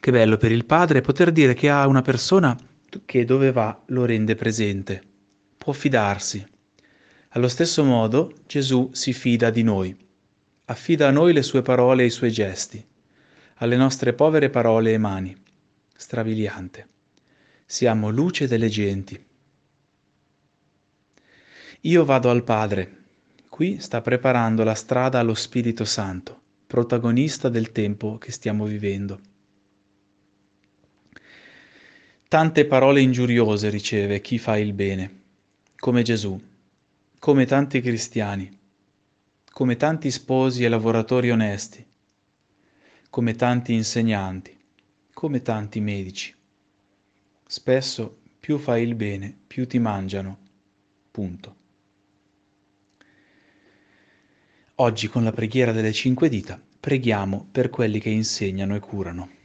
Che bello per il padre poter dire che ha una persona che dove va lo rende presente. Può fidarsi. Allo stesso modo Gesù si fida di noi. Affida a noi le sue parole e i suoi gesti, alle nostre povere parole e mani. Strabiliante. Siamo luce delle genti. Io vado al Padre. Qui sta preparando la strada allo Spirito Santo, protagonista del tempo che stiamo vivendo. Tante parole ingiuriose riceve chi fa il bene, come Gesù, come tanti cristiani, come tanti sposi e lavoratori onesti, come tanti insegnanti, come tanti medici. Spesso più fai il bene, più ti mangiano. Punto. Oggi con la preghiera delle 5 dita preghiamo per quelli che insegnano e curano.